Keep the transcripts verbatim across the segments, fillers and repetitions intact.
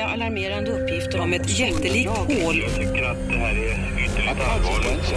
nya alarmerande uppgifter om ett jättelikt hål. Jag tycker att det här är ytterligt allvarligt.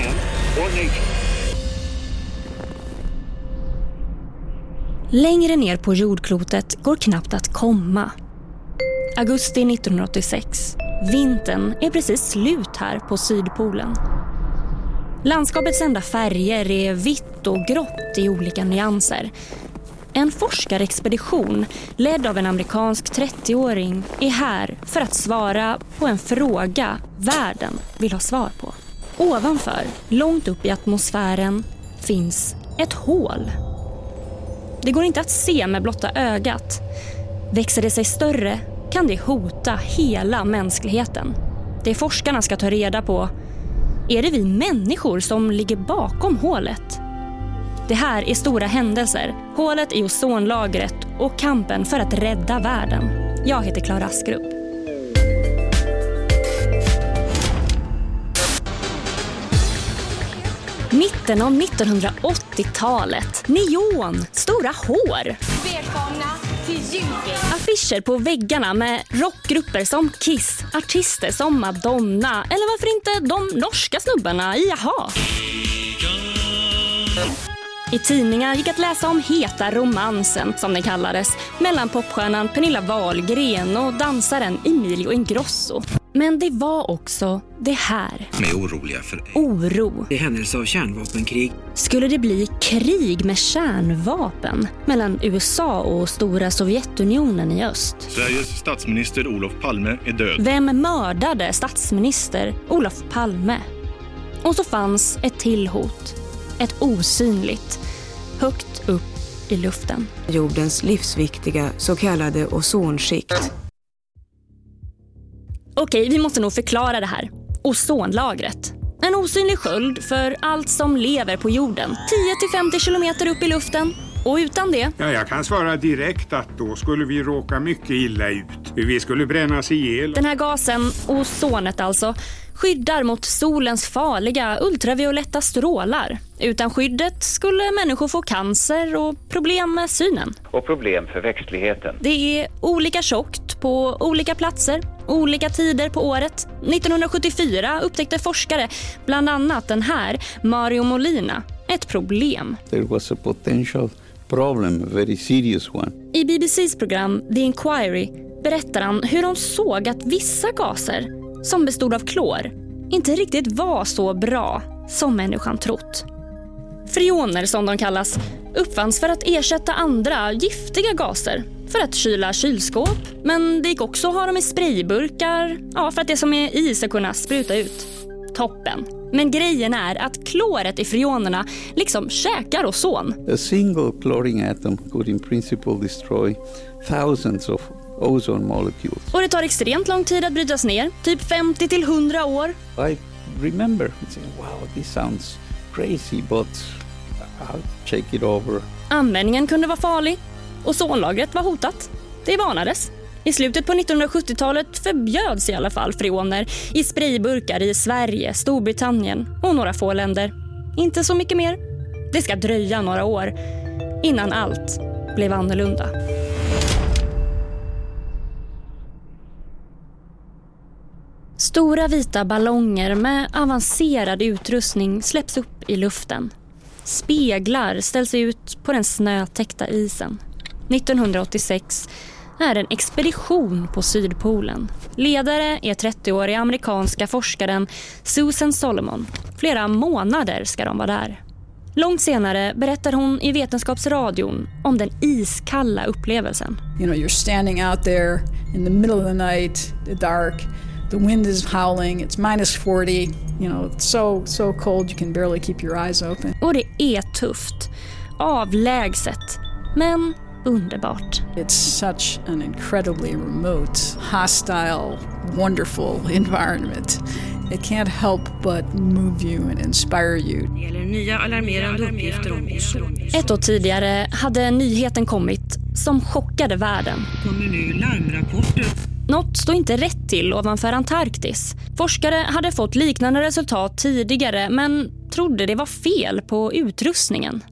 Längre ner på jordklotet går knappt att komma. Augusti nittonhundraåttiosex. Vintern är precis slut här på Sydpolen. Landskapets enda färger är vitt och grått i olika nyanser. En forskarexpedition ledd av en amerikansk trettioåring är här för att svara på en fråga världen vill ha svar på. Ovanför, långt upp i atmosfären, finns ett hål. Det går inte att se med blotta ögat. Växer det sig större kan det hota hela mänskligheten. Det forskarna ska ta reda på: är det vi människor som ligger bakom hålet? Det här är stora händelser, hålet i ozonlagret och kampen för att rädda världen. Jag heter Klara Askrup. Mitten av nittonhundraåttiotalet. Neon, stora hår. Välkomna till Djurgården. Affischer på väggarna med rockgrupper som Kiss, artister som Madonna eller varför inte de norska snubbarna i Jaha. I tidningar gick att läsa om heta romansen, som den kallades, mellan popstjärnan Pernilla Wahlgren och dansaren Emilio Ingrosso. Men det var också det här. De är oroliga för oro. I händelse av kärnvapenkrig. Skulle det bli krig med kärnvapen mellan U S A och stora Sovjetunionen i öst? Sveriges statsminister Olof Palme är död. Vem mördade statsminister Olof Palme? Och så fanns ett till hot. Ett osynligt, högt upp i luften. Jordens livsviktiga så kallade ozonskikt. Okej, vi måste nog förklara det här. Ozonlagret. En osynlig sköld för allt som lever på jorden. tio till femtio kilometer upp i luften. Och utan det... Ja, jag kan svara direkt att då skulle vi råka mycket illa ut. Vi skulle brännas ihjäl. Den här gasen, ozonet alltså, skyddar mot solens farliga ultravioletta strålar. Utan skyddet skulle människor få cancer och problem med synen. Och problem för växtligheten. Det är olika tjockt på olika platser, olika tider på året. nittonhundrasjuttiofyra upptäckte forskare, bland annat den här, Mario Molina, ett problem. There was a potential problem, a very serious one. I B B C:s program The Inquiry berättar han hur de såg att vissa gaser, som bestod av klor, inte riktigt var så bra som människan trott. Freoner, som de kallas, uppfanns för att ersätta andra giftiga gaser för att kyla kylskåp, men det gick också att ha dem i sprayburkar, ja, för att det som är i ska kunna spruta ut. Toppen. Men grejen är att kloret i freonerna liksom käkar ozon. A single chlorine atom could in principle destroy thousands of ozone molecules. Och det tar extremt lång tid att brytas ner, typ femtio till hundra år. I remember saying, wow, this sounds crazy, but I'll check it over. Användningen kunde vara farlig. Ozonlagret var hotat. Det varnades. I slutet på nittonhundrasjuttiotalet förbjöds i alla fall freoner i sprayburkar i Sverige, Storbritannien och några få länder. Inte så mycket mer. Det ska dröja några år innan allt blev annorlunda. Stora vita ballonger med avancerad utrustning släpps upp i luften. Speglar ställs ut på den snötäckta isen. nittonhundraåttiosex är en expedition på Sydpolen. Ledare är trettioåriga amerikanska forskaren Susan Solomon. Flera månader ska de vara där. Långt senare berättar hon i Vetenskapsradion om den iskalla upplevelsen. You know, you're standing out there in the middle of the night, the dark. The wind is howling, it's minus forty, you know, it's so, so cold you can barely keep your eyes open. Och det är tufft, avlägset, men underbart. It's such an incredibly remote, hostile, wonderful environment. It can't help but move you and inspire you. Det gäller nya alarmerande uppgifter om ozon. Ett år tidigare hade nyheten kommit som chockade världen. Kommer nu larmrapporter. Något stod inte rätt till ovanför Antarktis. Forskare hade fått liknande resultat tidigare men trodde det var fel på utrustningen.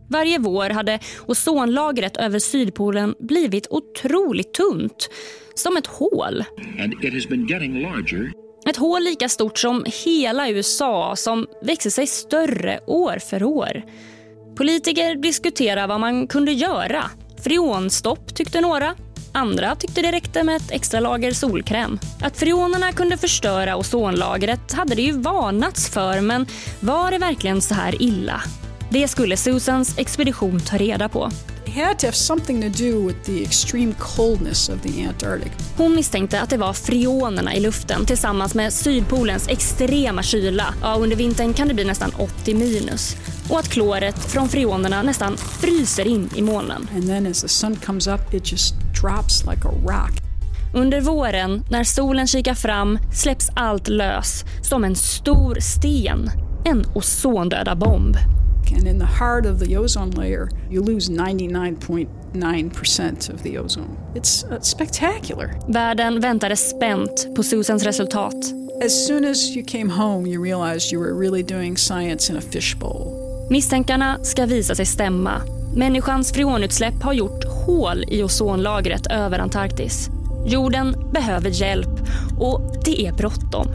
Varje vår hade ozonlagret över Sydpolen blivit otroligt tunt, som ett hål. And it has been getting larger. Ett hål lika stort som hela U S A, som växer sig större år för år. Politiker diskuterar vad man kunde göra. Freonstopp tyckte några. Andra tyckte det räckte med ett extra lager solkräm. Att freonerna kunde förstöra ozonlagret hade det ju varnats för, men var det verkligen så här illa? Det skulle Susans expedition ta reda på. It had to have something to do with the extreme coldness of the Antarctic. Hon misstänkte att det var freonerna i luften tillsammans med Sydpolens extrema kyla. Ja, under vintern kan det bli nästan åttio minus. Och att kloret från freonerna nästan fryser in i molnen. And then as the sun comes up, it just drops like a rock. Under våren, när solen kikar fram, släpps allt lös som en stor sten. En ozondöda bomb. And in the heart of the ozone layer, you lose ninety-nine point nine percent of the ozone. It's uh, spectacular. Världen väntade spänt på Susans resultat. As soon as you came home, you realized you were really doing science in a fishbowl. Misstänkarna ska visa sig stämma. Människans freonutsläpp har gjort hål i ozonlagret över Antarktis. Jorden behöver hjälp och det är bråttom.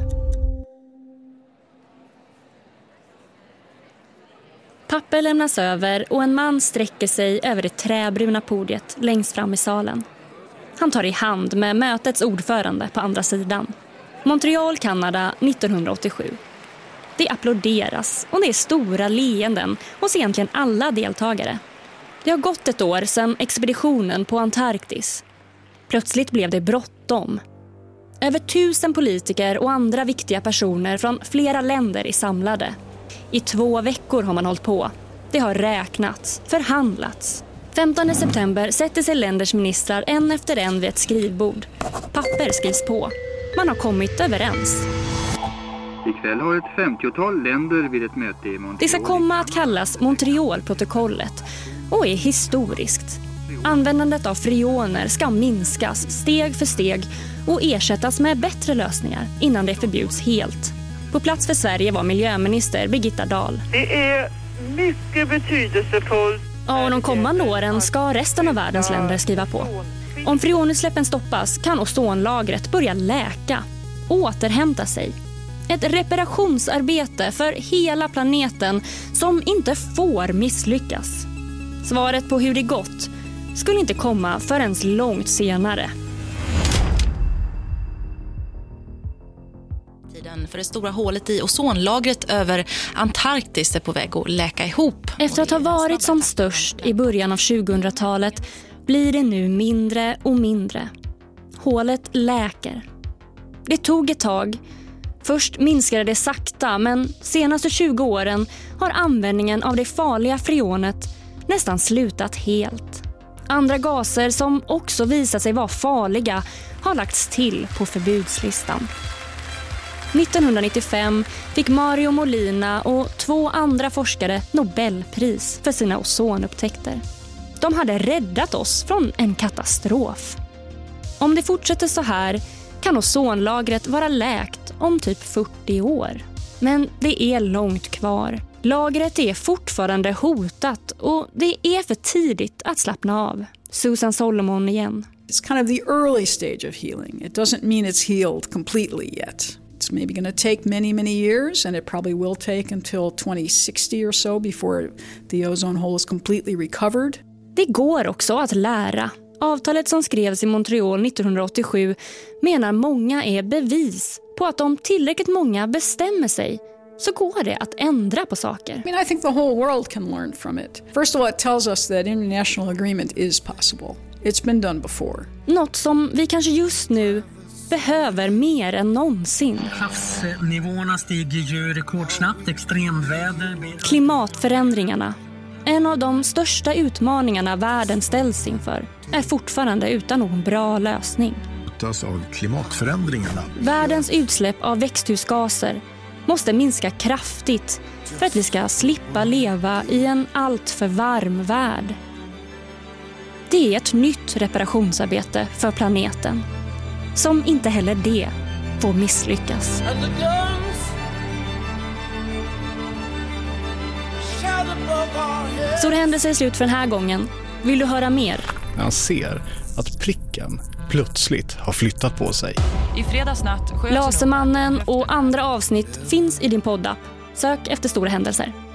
Papper lämnas över och en man sträcker sig över det träbruna podiet längst fram i salen. Han tar i hand med mötets ordförande på andra sidan. Montreal, Kanada, nittonhundraåttiosju. Det applåderas och det är stora leenden hos egentligen alla deltagare. Det har gått ett år sedan expeditionen på Antarktis. Plötsligt blev det bråttom. Över tusen politiker och andra viktiga personer från flera länder är samlade. I två veckor har man hållit på. Det har räknats, förhandlats. femtonde september sätter sig länders ministrar en efter en vid ett skrivbord. Papper skrivs på. Man har kommit överens. Ikväll har ett femtiotal länder vid ett möte i Montreal. Det ska komma att kallas Montrealprotokollet och är historiskt. Användandet av freoner ska minskas steg för steg och ersättas med bättre lösningar innan det förbjuds helt. På plats för Sverige var miljöminister Birgitta Dahl. Det är mycket betydelsefullt. Ja, och de kommande åren ska resten av världens länder skriva på. Om freonutsläppen stoppas kan ozonlagret börja läka, återhämta sig. Ett reparationsarbete för hela planeten som inte får misslyckas. Svaret på hur det gått skulle inte komma förrän långt senare. För det stora hålet i ozonlagret över Antarktis är på väg att läka ihop. Efter att ha varit som störst i början av tjugohundratalet blir det nu mindre och mindre. Hålet läker. Det tog ett tag. Först minskade det sakta, men senaste tjugo åren har användningen av det farliga freonet nästan slutat helt. Andra gaser som också visat sig vara farliga har lagts till på förbudslistan. nittonhundranittiofem fick Mario Molina och två andra forskare Nobelpris för sina ozonupptäckter. De hade räddat oss från en katastrof. Om det fortsätter så här kan ozonlagret vara läkt om typ fyrtio år. Men det är långt kvar. Lagret är fortfarande hotat och det är för tidigt att slappna av. Susan Solomon igen. It's kind of the early stage of healing. It doesn't mean it's healed completely yet. It's maybe going to take many, many years, and it probably will take until twenty sixty or so before the ozone hole is completely recovered. Det går också att lära. Avtalet som skrevs i Montreal nittonhundraåttiosju menar många är bevis på att om tillräckligt många bestämmer sig så går det att ändra på saker. I mean, I think the whole world can learn from it. First of all, it tells us that international agreement is possible. It's been done before. Något som vi kanske just nu behöver mer än någonsin. Havsnivåerna stiger ju rekordsnabbt, extremväder. Klimatförändringarna, en av de största utmaningarna världen ställs inför, är fortfarande utan någon bra lösning. Av klimatförändringarna. Världens utsläpp av växthusgaser måste minska kraftigt för att vi ska slippa leva i en allt för varm värld. Det är ett nytt reparationsarbete för planeten, som inte heller det får misslyckas. And the guns shadow Stora händelser är slut för den här gången. Vill du höra mer? Han ser att pricken plötsligt har flyttat på sig. I fredagsnatt Lasermannen och andra avsnitt finns i din poddapp. Sök efter Stora händelser.